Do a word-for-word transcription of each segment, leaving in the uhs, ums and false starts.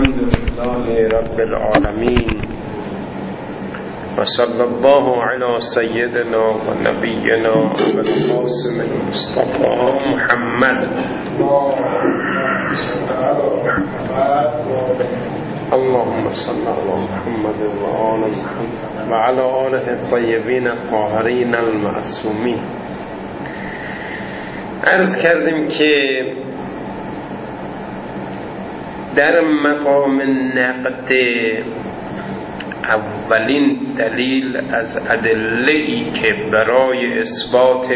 الحمد لله رب العالمين وصلى الله على سيدنا ونبينا والقاسم المصطفى محمد اللهم صل على محمد وآل محمد وعلى آله الطيبين الطاهرين المعصومين. عرض کردیم که در مقام نقد اولین دلیل از ادله‌ای که برای اثبات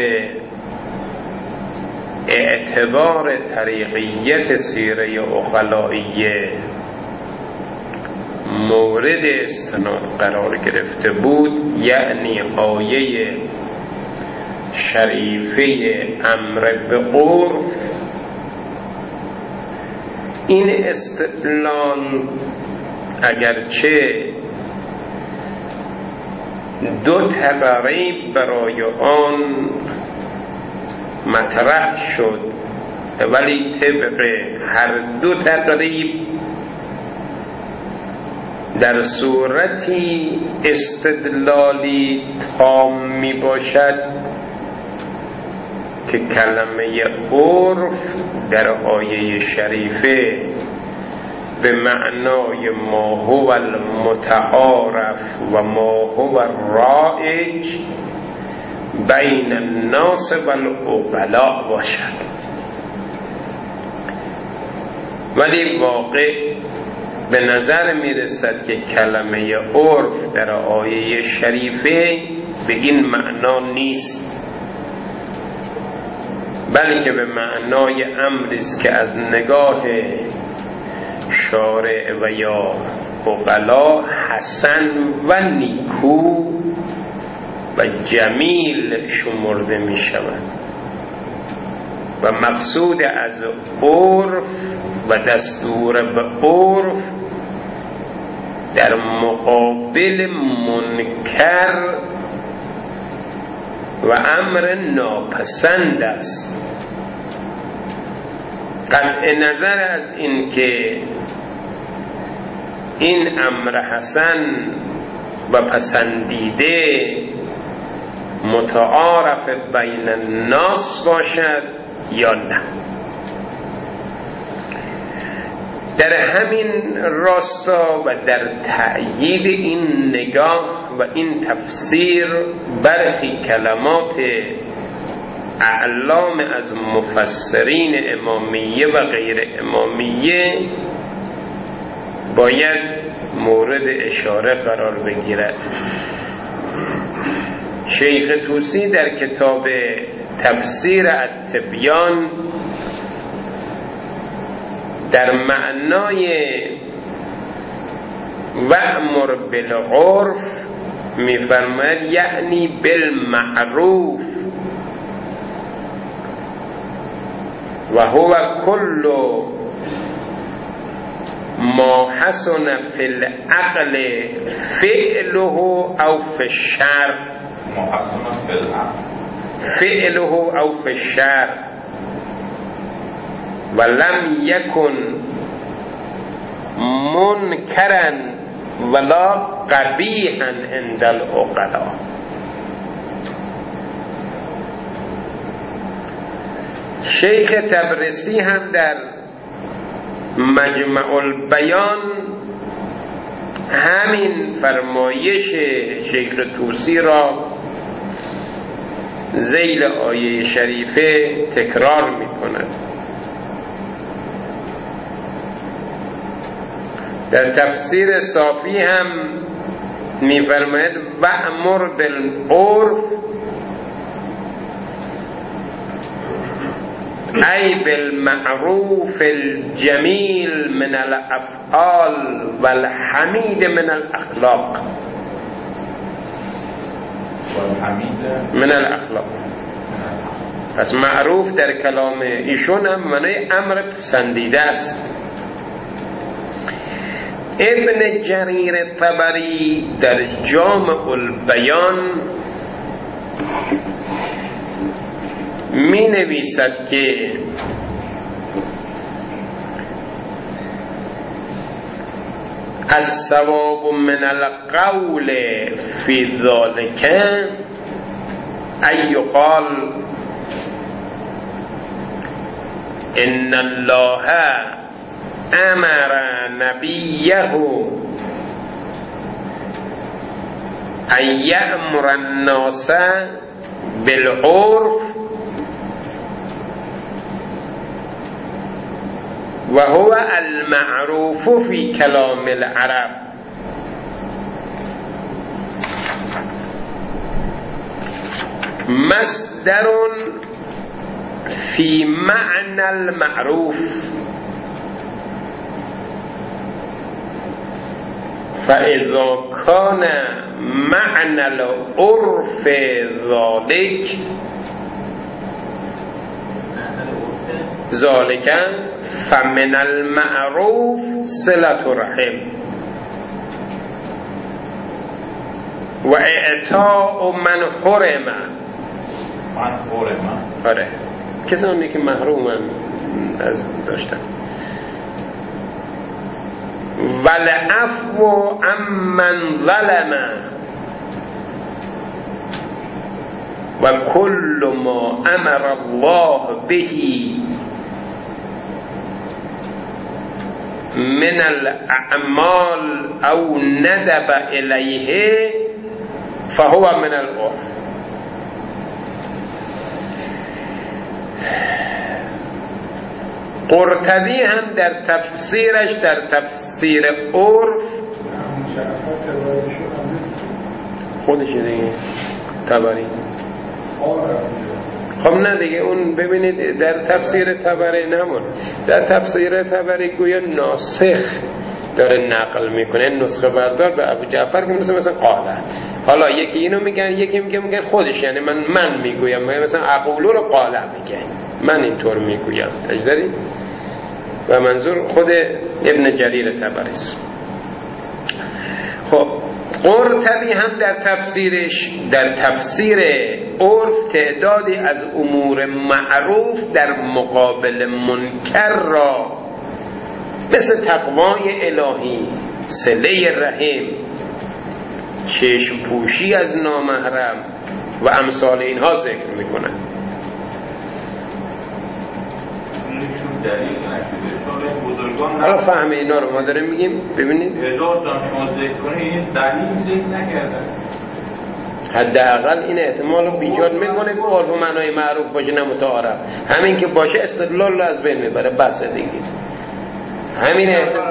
اعتبار طریقیت سیره عقلائیه مورد استناد قرار گرفته بود، یعنی آیه شریفه امر به عرف، این استدلال اگرچه دو تقریب برای آن مطرح شد، ولی طبق هر دو تقریب در صورتی استدلالی تام می باشد که کلمه عرف در آیه شریفه به معنای ما هو المتعارف و ما هو الرائج بین الناس و العقلاء باشد، ولی واقع به نظر می رسد که کلمه عرف در آیه شریفه به این معنا نیست، بلکه به معنای امری است که از نگاه شارع و یا عقلا حسن و نیکو و جمیل شمرده می شود و مقصود از عرف و دستور به عرف در مقابل منکر و امر ناپسند است. قطع نظر از این که این امر حسن و پسندیده متعارف بین الناس باشد یا نه. در همین راستا و در تأیید این نگاه و این تفسیر برخی کلمات اعلام از مفسرین امامیه و غیر امامیه باید مورد اشاره قرار بگیرد. شیخ طوسی در کتاب تفسیر التبیان در معنای وأمر بالعرف می‌فرماید یعنی بالمعروف و هو کل ما حسن فی العقل فعله او فی الشرع ما حسن فی العقل فعله او فی الشرع ولم یکن منکرا ولا قبیحا عند العقلاء. شیخ تبرسی هم در مجمع البیان همین فرمایش شیخ طوسی را ذیل آیه شریفه تکرار می کند. در تفسیر صافی هم می فرماید وأمر بالعرف ای بالمعروف الجمیل من الافعال والحمید من الاخلاق. من الاخلاق پس معروف در کلام ایشون هم معنی امر پسندیده است. ابن جریر طبری در جامع البیان می نویسد که الثواب من القول فی ذلک ای قال ان الله امر نبیه ان یأمر الناس بالعرف و هو المعروف فی کلام العرب. مصدر فی معنى المعروف فاذا كان معنى العرف ذلك ذلك فمن المعروف صلة الرحم و اعطاء من حرم. من حرم آره کسانی که محرومن از داشتن. والعفو عمن ظلم و کل ما امر الله به من الاعمال او ندب الیه فهو من العرف. قرطبی هم در تفسیرش در تفسیر عرف خودش دیگه طبری خب نه دیگه اون ببینید در تفسیر طبری نمون در تفسیر طبری گویا ناسخ داره نقل میکنه نسخه بردار به ابو جعفر که مثلا مثلا قاله. حالا یکی اینو میگن یکی میگه میگن خودش یعنی من من میگویم مثلا اقولو رو قاله میگه من اینطور میگویم تجدری و منظور خود ابن جریر طبری است. خب قرطبی هم در تفسیرش در تفسیر عرف تعدادی از امور معروف در مقابل منکر را مثل تقوای الهی، صله رحم، چشم پوشی از نامحرم و امثال اینها ذکر میکنن. حالا فهم اینا رو ما داریم میگیم. ببینید هزار تا شما ذکر کنید دلیل ذکر نکردن. حداقل این احتمال رو بیجاد میکنه که عرف و معنای معروف باشه نه متعارف. همین که باشه استدلال رو از بین میبره بس دیگه. همین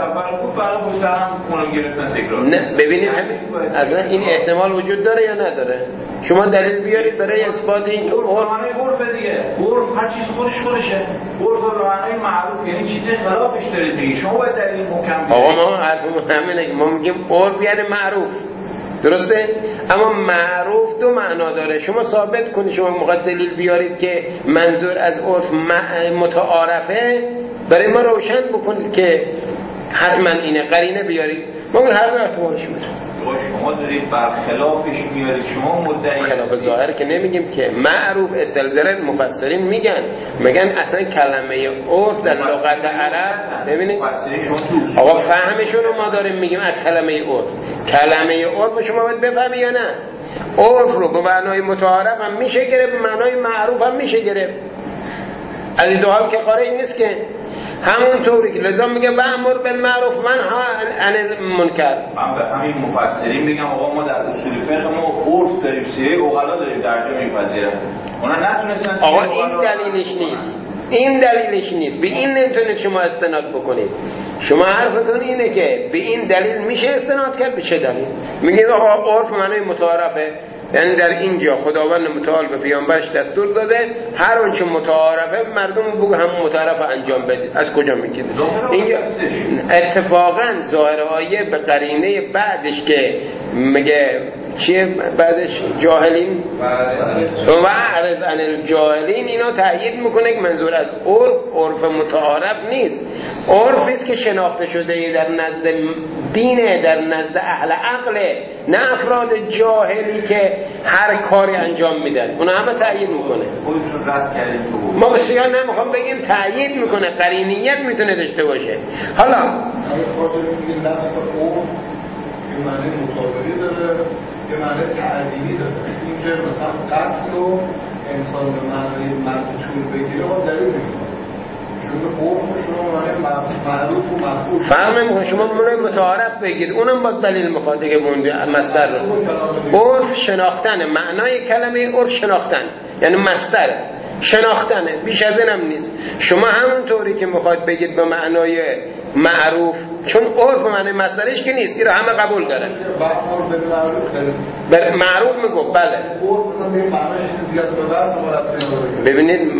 نه ببینید اصلا این احتمال وجود داره یا نداره؟ شما دلیل بیارید برای اثبات این عرف معنای عرف دیگه. عرف هر چیز خودش خودشه. عرف به معنای معروف یعنی چیزی خلافش داره دیگه. شما باید دلیل محکم بیارید. آقا ما حرفمون همینه که ما میگیم عرف یعنی معروف درسته؟ اما معروف دو معنا داره. شما ثابت کنید شما موقع دلیل بیارید که منظور از عرف متعارفه برای ما روشن بکنید که حتما اینه قرینه بیارید. ما هر دو احتمالش میده. شما دارید برخلافش میارید. شما مدعی خلاف ظاهر که نمیگیم که معروف استدلال مفسرین میگن میگن اصلا کلمه عرف در لغت عرب ببینید آقا فهمشون رو ما داریم میگیم از کلمه عرف. کلمه عرف شما باید بفهمی یا نه؟ عرف رو به معنای متعارف هم میشه گرفت به معنای معروف هم میشه گرفت. از این دو حال که خارج نیست که همون طوری که لذا میگه بأمر بالمعروف منها عن المنکر. من به همین مفسرین میگم آقا ما در اصول فقه ما عرف داریم سیره اوغلا داریم درجه میپذیرن. اونا نتونستن آقا این دلیلش نیست. این دلیلش نیست. به این نمیتونید شما استناد بکنید. شما حرفتون اینه که به این دلیل میشه استناد کرد. به چه دلیل؟ میگید آقا عرف معنی متعارفه یعنی در اینجا خداوند متعال به پیامبرش دستور داده هر اونچه متعارفه مردم بگو هم متعارف انجام بدید. از کجا میگید؟ اینجا اتفاقا ظاهر آیه به قرینه بعدش که میگه چیه بعدش؟ جاهلین و اعرض عن الجاهلین. اینا تأیید میکنه که منظور از عرف عرف متعارف نیست، عرفی است که شناخته شده در نزد دینه، در نزد اهل عقله، نه افراد جاهلی که هر کاری انجام میدن. اونا همه تأیید میکنه. ما بسیار نمیخوام بگیم تأیید میکنه، قرینیت میتونه داشته باشه. حالا یه معنی مطابقی داره، یه معنی تعدیلی داره. این که مثلا قتل و انسان به معنی مقتول بگیره ما دلیل میکنه. شما عرف شما معنی معروف و مقبول فهم نمیکنه. شما معنی متعارف بگید، اونم باز دلیل میخواد دیگه. مصدر رو عرف شناختن، معنای کلمه عرف شناختن، یعنی مصدر شناختنه، بیش از اینم نیست. شما همونطوری که میخواد بگید به معنای معروف، چون عرف معنی مصدرش که نیست، این رو همه قبول دارن. بر معروف میگو بله. ببینید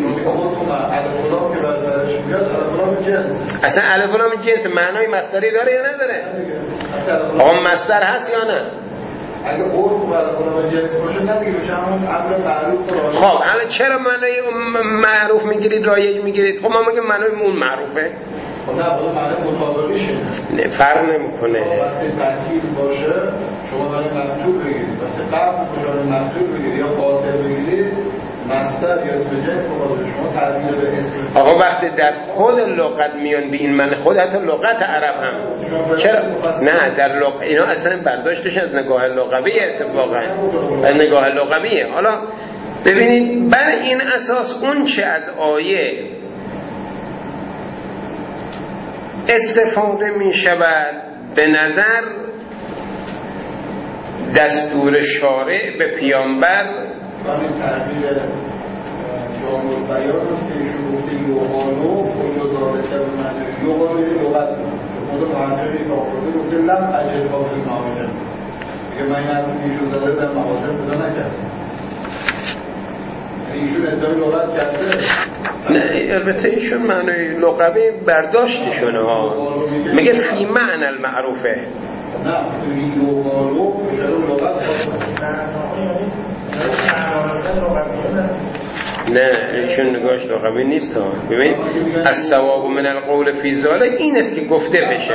اصلا الف و لام جنس معنای مصدری داره یا نداره؟ آقا مصدر هست یا نه؟ اگه عرف برای خدا جنس باشه نمیگه بشه همون امر معروف رو. خب حالا چرا معنای معروف میگیرید رایج میگیرید؟ خب ما میگیم معنای اون معروفه. خب نه باید معنی مطابقیشه. نه فرق نمیکنه. وقتی قتیل باشه شما برای مقتول بگیرید، وقتی قتل باشه برای مقتول بگیرید یا قاتل بگیرید مصدر یا اسم جنس بخواد شما تعبیر به اسم. آقا وقتی در خود لغت میان به این معنی، خود حتی لغت عرب هم چرا نه در لغت اینا اصلا برداشتش از نگاه لغویه، اتفاقا از نگاه لغویه. حالا ببینید بر این اساس اون چه از آیه استفاده می شود به نظر دستور شارع به پیامبر همین تعبیر جامع بیان که ایشون گفته یوغانو کل ذالک به معنی یوغانو یه لغت خود معنی که آورده گفته لم اجل کافی معاجم دیگه من این حرف ایشون زده در معاجم پیدا نکرد. ایشون ادعای لغت کرده. نه البته ایشون معنی لغوی برداشتشونه ها، میگه فی معنی المعروفه. نه توی یوغانو بشه لغت نه ایشون نگاهش لغوی نیست ها. ببین از ثواب من القول فی ذالک این است که گفته بشه.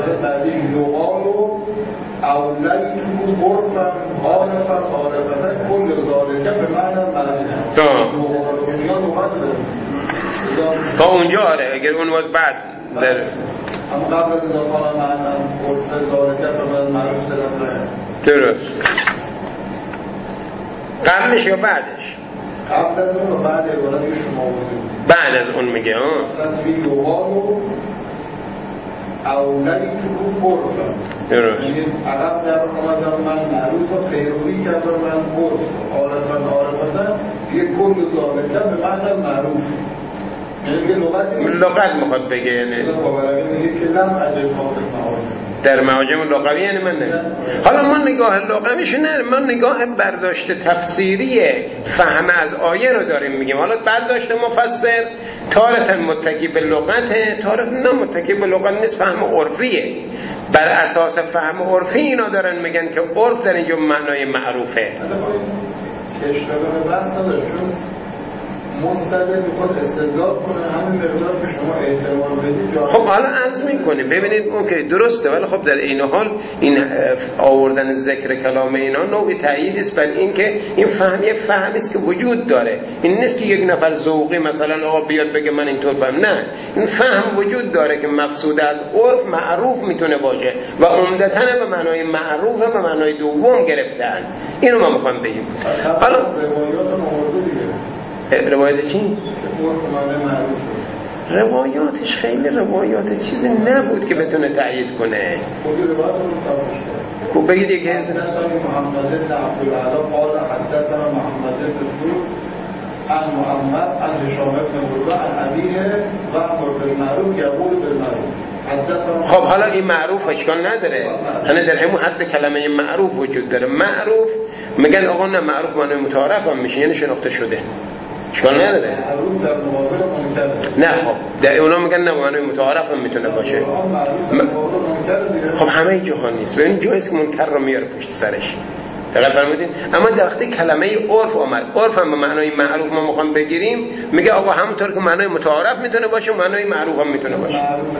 تا اونجا آره اگر اون وقت بعد در اما قبل از اضافه معنی قرص ذالکه به معروف سلام درست. قبلش یا بعدش؟ قبل از اون و بعد عبارت شما بودید. بعد از اون میگه ها مثلا فی یوغانو اولایی تو قرص درست. یعنی عقب در آمدن من معروف و پیروی کردن من قرص عارفن عارفتن یک کل ذالکه به معنی معروف. یعنی لغت لغت میخواد بگه یعنی میگه که لم اجل کافی معاجم در معاجم لغوی یعنی من نه. حالا ما نگاه لغویش نه، ما نگاه برداشت تفسیری فهم از آیه رو داریم میگیم. حالا برداشت مفسر تارة متکی به لغته، تارة نه متکی به لغت نیست، فهم عرفیه. بر اساس فهم عرفی اینا دارن میگن که عرف در اینجا معنای معروفه. اشتباه بحث نداره چون مستدل میخواد استدلال کنه همین مقدار که شما احتمال بدید. خب حالا عرض میکنه ببینید اون که درسته، ولی خب در این حال این آوردن ذکر کلام اینا نوعی تأیید است بر این که این فهم یه فهمی است که وجود داره. این نیست که یک نفر ذوقی مثلا آقا بیاد بگه من اینطور فهم، نه، این فهم وجود داره که مقصود از عرف معروف میتونه باشه و عمدتاً به معنای معروف و به معنای دوم گرفتن. اینو ما میخوام بگیم. حالا روایات موضوع دیگه روایت چی؟ روایاتش خیلی روایات چیزی نبود که بتونه تأیید کنه. خوب بگید یک هست حدثنا محمد بن عبدالعلا قال حدثنا محمد بن زور عن محمد عن هشام بن عروه عن ابیه و امر بالمعروف یقول بالمعروف. خب حالا این معروف اشکال نداره، یعنی در همون حد کلمه معروف وجود داره. معروف میگن آقا نه معروف معنی متعارف هم میشه، یعنی شناخته شده، اشکال نداره. نه خب در اونا میگن نه معنی متعارف هم میتونه باشه. خب همه جهان نیست. ببین جاییست که منکر رو میاره پشت سرش. دقیق فرمودین. اما وقتی کلمه عرف اومد، عرف هم به معنای معروف ما میخوام بگیریم، میگه آقا همونطور که معنای متعارف میتونه باشه معنای معروف هم میتونه باشه.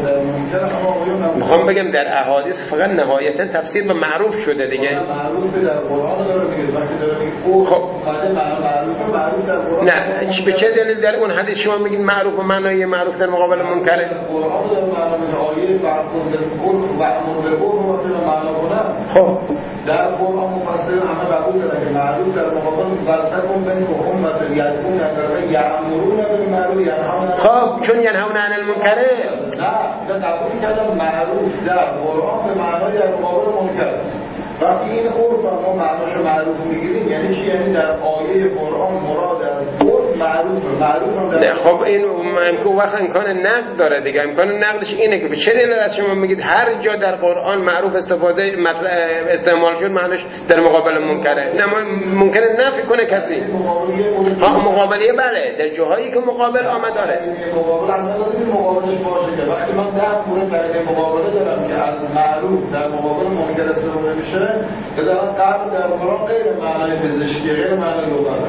میخوام بگم در احادیث فقط نهایتا تفسیر به معروف شده دیگه. معروف در قرآن داره میگه وقتی داره میگه خب معروف معروف در قرآن نه به چه دلیل در اون حدیث شما میگید معروف و معنای معروف در مقابل منکره؟ قرآن داره معنا آیه فرموده عرف و امر بالعرف و فعل معنا کنه. خب در قرآن مفسر همه قبول دارن که معروف در مقابل ولتکن بین امت یدعون الی یأمرون بالمعروف ینهون. خب چون ینهون عن المنکر نه اینا قبول کردن معروف در قرآن به معنای در مقابل منکر. وقتی این عرف ما معناشو معروف میگیریم یعنی چی؟ یعنی در آیه قرآن مراد از عرف معروف معروف هم در نه. خب این امکان وقت امکان نقد داره دیگه. امکان نقدش اینه که به چه دلیل از شما میگید هر جا در قرآن معروف استفاده استعمال شد معناش در مقابل منکره؟ نه ممکنه نفی کنه کسی ها مقابلیه بله در جاهایی که مقابل آمد داره مقابل هم نداره مقابلش باشه که وقتی من ده مورد در مقابله دارم که از معروف در مقابل منکر استفاده میشه که در قبل در قرآن غیر معنای پزشکی غیر معنای لغوی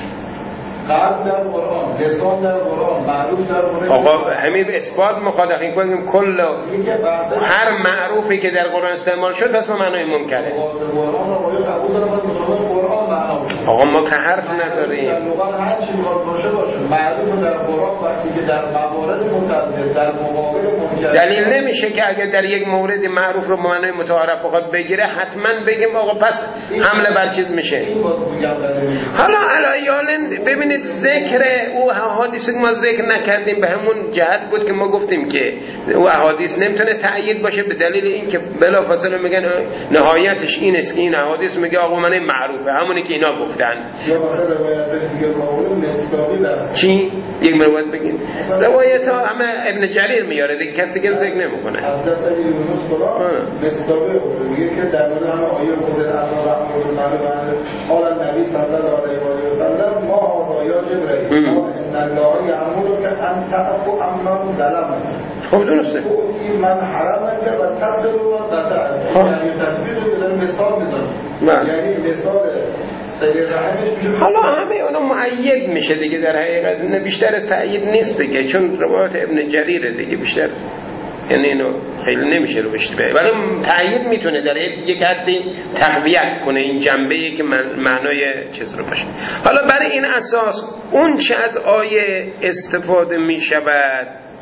قبل در قرآن لسان در قرآن معروف در قرآن. آقا همین اثبات مخالفین کنیم کل هر معروفی که در قرآن استعمال شد پس به معنای منکره. قرآن آقای قبول دارم از مطابق قرآن معنا باشه. آقا ما که حرف نداریم. در لغت هر چی میخواد باشه باشه معروف در قرآن وقتی که در موارد متعدد در مقابل منکر دلیل نمیشه که اگر در یک مورد معروف رو به معنای متعارف بخواد بگیره حتما بگیم آقا پس حمله بر چیز میشه. حالا علایال ببینید ذکر او احادیث که ما ذکر نکردیم به همون جهت بود که ما گفتیم که او احادیث نمیتونه تأیید باشه به دلیل اینکه بلافاصله میگن نهایتش این است که این احادیث میگه آقا من معروفه همونی که اینا گفتن. یا مثلا روایت دیگه قول مستاقی است. چی؟ یک روایت بگین. روایت ها همه ابن جریر میاره دیگه کس دیگه ذکر نمیکنه. حدث یونس قال مستاقی میگه که در مورد همه آیه خود الله رحمه الله قال النبی صلی الله علیه و سلم ما آیا جبرئیل ان الله یأمرک ان تعفو عمن ظلمک. خب درسته. من حرمک و تصل و قطع. یعنی تطبیق دادن مثال میزنه. یعنی مثال سیر رحمش میشه. حالا همه اونا مؤید میشه دیگه در حقیقت بیشتر از تأیید نیست دیگه چون روایت ابن جریره دیگه بیشتر یعنی اینو خیلی نمیشه رو بشته ولی تأیید میتونه در یک حدی تقویت کنه این جنبه‌ای که معنای چیز رو باشه. حالا برای این اساس اون چه از آیه استفاده میشود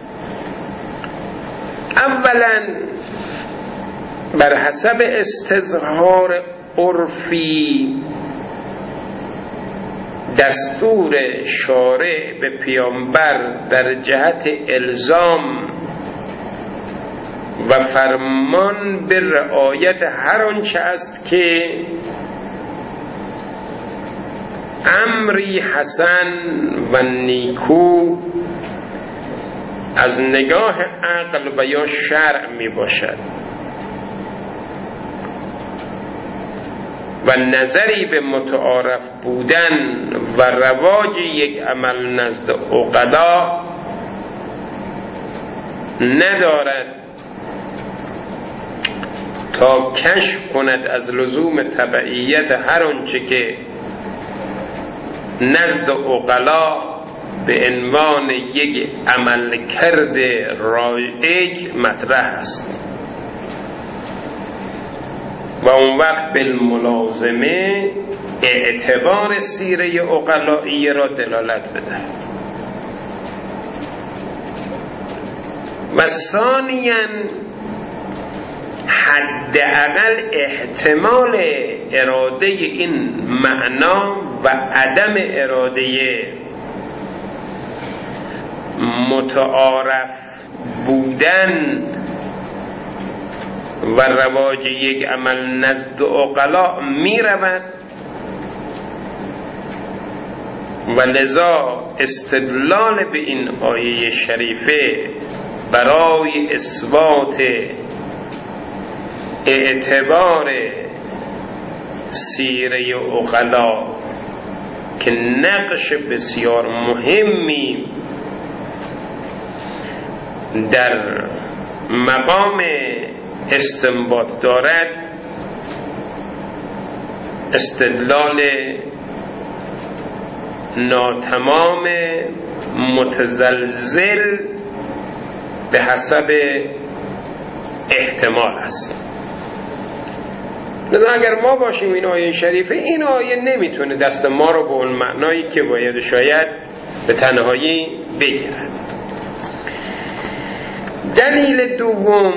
اولا بر حسب استظهار عرفی دستور شارع به پیامبر در جهت الزام و فرمان به رعایت هر آنچه است که امری حسن و نیکو از نگاه عقل و یا شرع می باشد و نظری به متعارف بودن و رواج یک عمل نزد عقلا ندارد تا کشف کند از لزوم تبعیت هر آنچه که نزد عقلا به عنوان یک عملکرد رایج مطرح است و اون وقت بالملازمه اعتبار سیره عقلایی را دلالت بده. و ثانیاً حداقل احتمال اراده این معنا و عدم اراده متعارف بودن و رواج یک عمل نزد عقلا می رود و لذا استدلال به این آیه شریفه برای اثبات اعتبار سیره عقلا که نقش بسیار مهمی در مقام استنباط دارد استدلال ناتمام متزلزل به حسب احتمال است. مثلا اگر ما باشیم این آیه شریفه، این آیه نمیتونه دست ما رو به اون معنایی که باید شاید به تنهایی بگیرد. دلیل دوم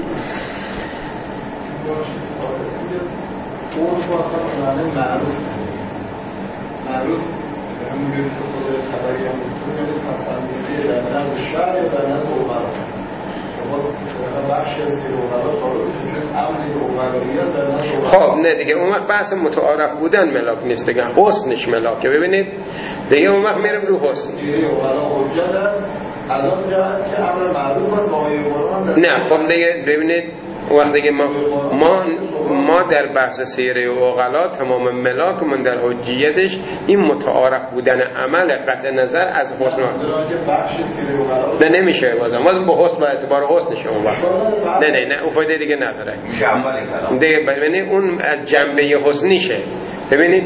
معروف همونجوری که خود خبری هم بودون پسندیده در نزد شهر یا در نزد اوغلا. شما بخش از سیر اوغلا خواهد چون عملی اوغلایی هست در نزد اوغلا. خب نه دیگه اون وقت بحث متعارف بودن ملاک نیست دیگه، حسنش ملاکه. ببینید دیگه اون وقت میرم رو حسن. سیر اوغلا حجت است از آن جهت که امر معروف است آیه قرآن. نه خب دیگه ببینید وقت دیگه ما ما ما در بحث سیره و عقلا تمام ملاکمون در حجیتش این متعارف بودن عمل قطع نظر از حسن. نه نمیشه بازم باز به حسن با اعتبار حسن شما با. نه نه نه اون فایده دیگه نداره دیگه. ببینید اون از جنبه حسنیشه. ببینید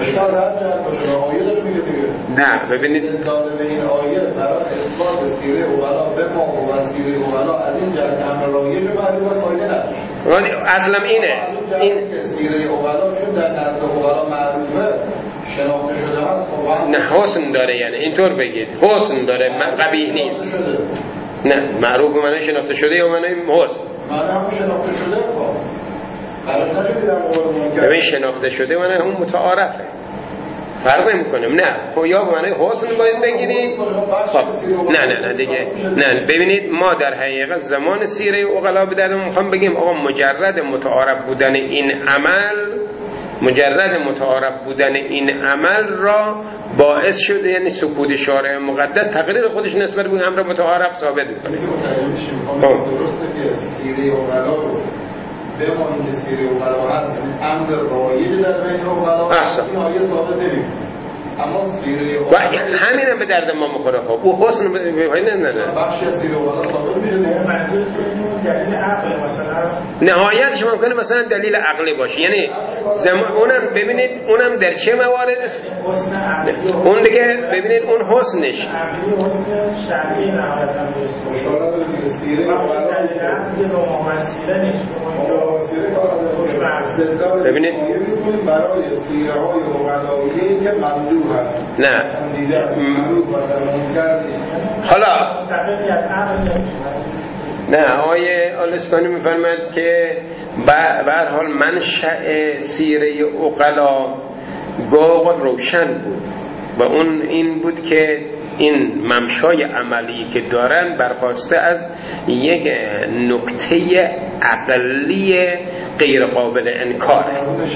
نه ببینید این آیه برای اثبات سیره اوغلا به ما و سیره اوغلا از این جهت امر رایج و معلوم است فایده نداره. اصلا اینه این سیره اوغلا چون در نزد اوغلا معروفه شناخته شده است. نه حسن داره، یعنی اینطور بگید حسن داره، قبیح نیست. نه معروف معنی شناخته شده یا معنی حسن؟ معنی هم شناخته شده. خب ببین شناخته شده معنی هم متعارفه، فرق نمی‌کنه. نه خب یا معنی حسن باید بگیرید. خب نه نه نه دیگه نه. ببینید ما در حقیقت زمان سیره عقلا به دردمون میخوام بگیم آقا مجرد متعارف بودن این عمل، مجرد متعارف بودن این عمل را باعث شده، یعنی سکوت شارع مقدس تقریر خودش نسبت به امر متعارف ثابت می‌کنه. درسته که سیره عقلا رو به ما این که سیره اوغلا هست امر رایج در بین اوغلا این آیه ثابت نمی‌کنه، اما سیره اوغلا همین هم به درد ما می‌خوره. خب او حسن به نه نه نه بخشی از سیره اوغلا ثابت میشه. منظور دلیل عقل مثلا نهایتش ممکنه مثلا دلیل عقلی باشه، یعنی زمان اونم ببینید اونم در چه موارد اون دیگه ببینید اون حسنش عقلی حسن شرعی نهایتاً درست باشه. سیره اوغلا ببینید برای سیره های اوغلایی که ممدوح هست نه حالا نه آیه آلستانی میفرماید که به هر حال منشأ سیره عقلا گاه روشن بود و اون این بود که این ممشای عملی که دارن برخواسته از یک نکته عقلی غیر قابل انکاره.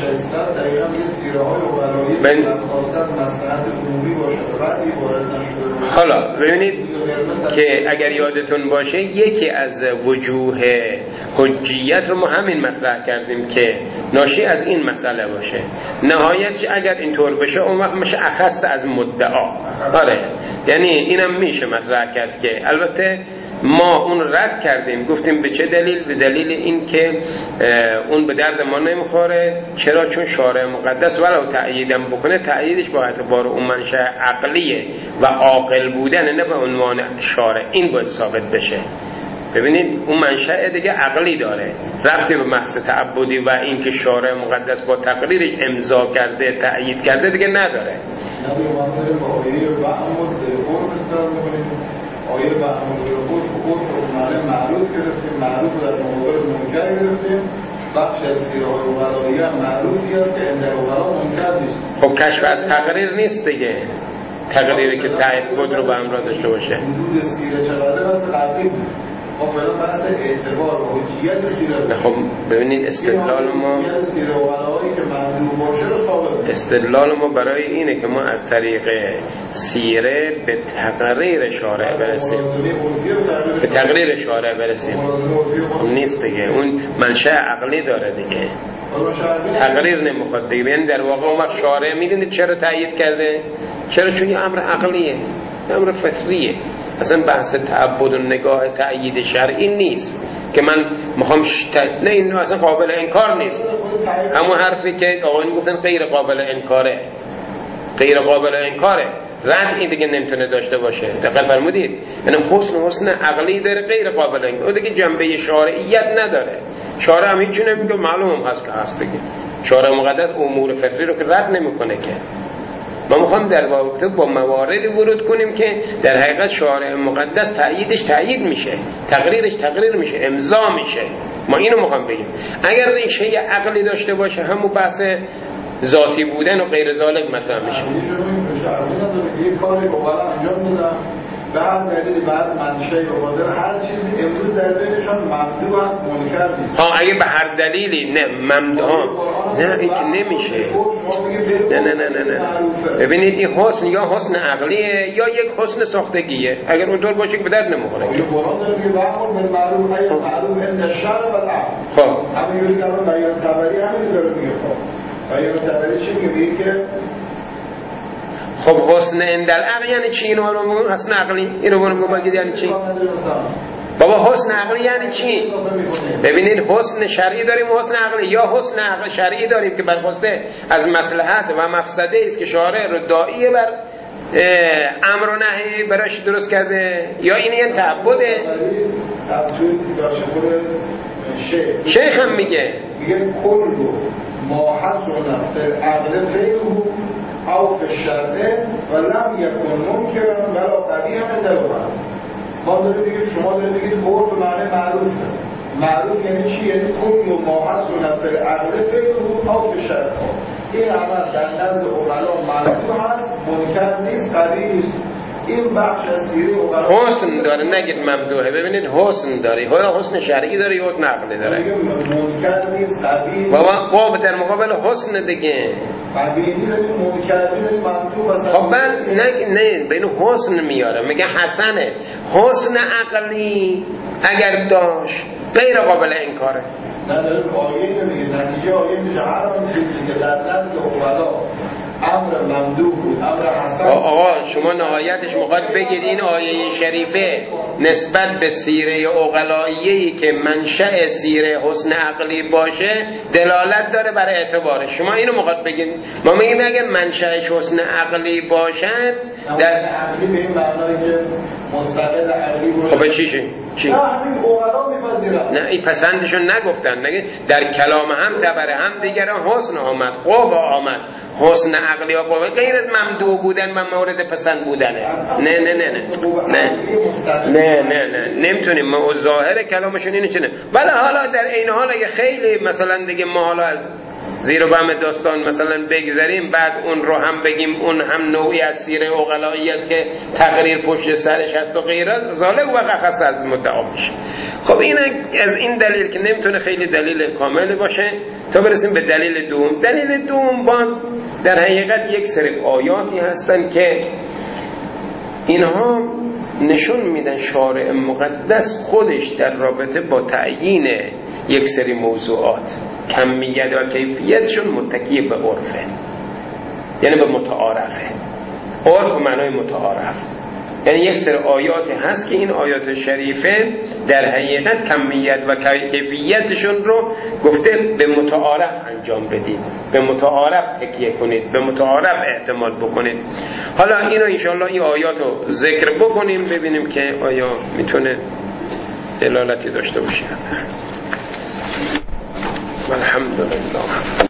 حالا ببینید که اگر یادتون باشه یکی از وجوه حجیت رو ما همین مطرح کردیم که ناشی از این مسئله باشه. نهایتش اگر اینطور بشه اون وقت میشه اخص از مدعا. آره یعنی اینم میشه مطرح کرد که البته ما اون رد کردیم، گفتیم به چه دلیل؟ به دلیل این که اون به درد ما نمیخوره. چرا؟ چون شارع مقدس ولو تأییدم بکنه تأییدش با اعتبار اون منشأ عقلیه و عاقل بودن، نه به عنوان شارع. این باید ثابت بشه. ببینید اون منشأ دیگه عقلی داره، ربطی به محض تعبدی و این که شارع مقدس با تقریرش امضا کرده تأیید کرده دیگه نداره. آیه بهمون رو خود خود رو معنی معروف گرفتیم، معروف رو در مقابل منکر گرفتیم. بخش از سیره های اوغلایی هم معروفی هست که اندر اوغلا منکر نیست. خب کشف از تقریر نیست دیگه، تقریری که تایید بود رو به همراه داشته باشه. حدود سیره چقدر بس قبلی بود. ما فعلا بحث اعتبار و حجیت سیره. خب ببینید استدلال ما سیره اوغلایی که معلوم باشه رو ثابت. استدلال ما برای اینه که ما از طریق سیره به تقریر شارع برسیم، به تقریر شارع برسیم. نیست دیگه، اون منشأ عقلی داره دیگه، تقریر نمیخواد دیگه. یعنی در واقع اون وقت شارع میدونید چرا تأیید کرده؟ چرا؟ چون یه امر عقلیه، امر فطریه. اصلا بحث تعبد و نگاه تأیید شرعی نیست که من میخوام شت... نه این اصلا قابل انکار نیست. همون حرفی که آقایون گفتن غیر قابل انکاره، غیر قابل انکاره، رد دیگه نمیتونه داشته باشه. دقیق فرمودید؟ یعنی حسن حسن عقلی داره غیر قابل انکار، اون دیگه جنبه شرعیت نداره. شارع هم هیچی نمیگه، معلوم هم هست که هست دیگه. شارع مقدس امور فطری رو که رد نمیکنه که. ما میخوام در واقع با مواردی ورود کنیم که در حقیقت شارع مقدس تأییدش تأیید میشه، تقریرش تقریر میشه، امضا میشه. ما اینو میخوام بگیم. اگر ریشه عقلی داشته باشه همون بحث ذاتی بودن و غیر ذالک مثلا میشه. یه کاری که بالا انجام میدم بعد دلیل بعد منشه و قادر هر چیزی امروز در بینشان ممدوح است، منکر نیست. ها اگه به هر دلیلی نه ممدوح نه این که نمیشه. نه نه نه نه نه ببینید این حسن یا حسن عقلیه یا یک حسن ساختگیه. اگر اونطور باشه که به درد نمیخوره. قرآن داره میگه وامر بالمعروف ای معروف عند الشرع والعقل. خب همینجوری که بیان تبری همین داره میگه. خب بیان تبری چی میگه که خب حسن اندل عقل یعنی چی؟ اینو رو بگم حسن عقلی اینو رو بگید یعنی چی؟ بابا حسن عقلی یعنی چی؟ ببینید حسن شرعی داریم و حسن عقلی، یا حسن عقل شرعی داریم که برخواسته از مصلحت و مفسده است که شارع رو داعیه بر امر و نهی براش درست کرده، یا این یه تعبده. شیخ هم میگه میگه کل ما حسن عقل فیه او فی الشرع و لم یکن منکرا ولا قبیحا ذلك. ما داریم میگیم شما دارید میگید عرف معنی معروفه. معروف یعنی چی؟ یعنی کل ما حسن فی العقل فیه او فی الشرع. این عمل در نزد عقلا معروف هست، منکر نیست، قبیح نیست. این بخش از سیره عقلا حسن داره، نگید ممدوحه. ببینید حسن داره، یا حسن شرعی داره یا حسن عقلی داره. منکر نیست، قبیح. بابا بابا در مقابل حسن دیگه قبیح نیست، منکر نیست، ممدوح مثلا. خب من نه نه بین حسن میاره، میگه حسنه. حسن عقلی اگر داشت غیر قابل انکاره. نه داره آیه نمیگه، نتیجه آیه میشه هر آن چیزی که در نزد عقلا امر ممدوح بود، امر حسن. آقا شما نهایتش میخواد بگید این آیه شریفه نسبت به سیره عقلاییه‌ای که منشأ سیره حسن عقلی باشه دلالت داره برای اعتبارش. شما اینو میخواد بگید. ما میگیم اگر منشأش حسن عقلی باشد در عقلی به این معنایی که مستقل عقلی باشه. خب چی چی؟ چی؟ نه همین عقلا میپذیرن. نه این پسندشون نگفتن، نگه در کلام هم تبره هم دیگران حسن آمد، قوا آمد، حسن عقلی ها قوا غیر ممدوح بودن و مورد پسند بودنه. نه نه نه نه نه نه نه نه نمیتونیم ما ظاهر کلامشون اینه چنه. ولی حالا در این حال اگه خیلی مثلا دیگه ما حالا از زیر و بم داستان مثلا بگذاریم بعد اون رو هم بگیم اون هم نوعی از سیره عقلایی است که تقریر پشت سرش هست و غیره، ظالم وقع خاص از مدعا میشه. خب این از این دلیل که نمیتونه خیلی دلیل کامل باشه تا برسیم به دلیل دوم. دلیل دوم باز در حقیقت یک سری آیاتی هستن که اینها نشون میدن شارع مقدس خودش در رابطه با تعیین یک سری موضوعات کمیت و کیفیتشون متکی به عرفه، یعنی به متعارفه. عرف معنای متعارف، یعنی یک سری آیاتی هست که این آیات شریفه در حقیقت کمیت و کیفیتشون رو گفته به متعارف انجام بدید، به متعارف تکیه کنید، به متعارف اعتماد بکنید. حالا اینو انشاءالله این آیات رو ذکر بکنیم ببینیم که آیا میتونه دلالتی داشته باشه. الحمدلله.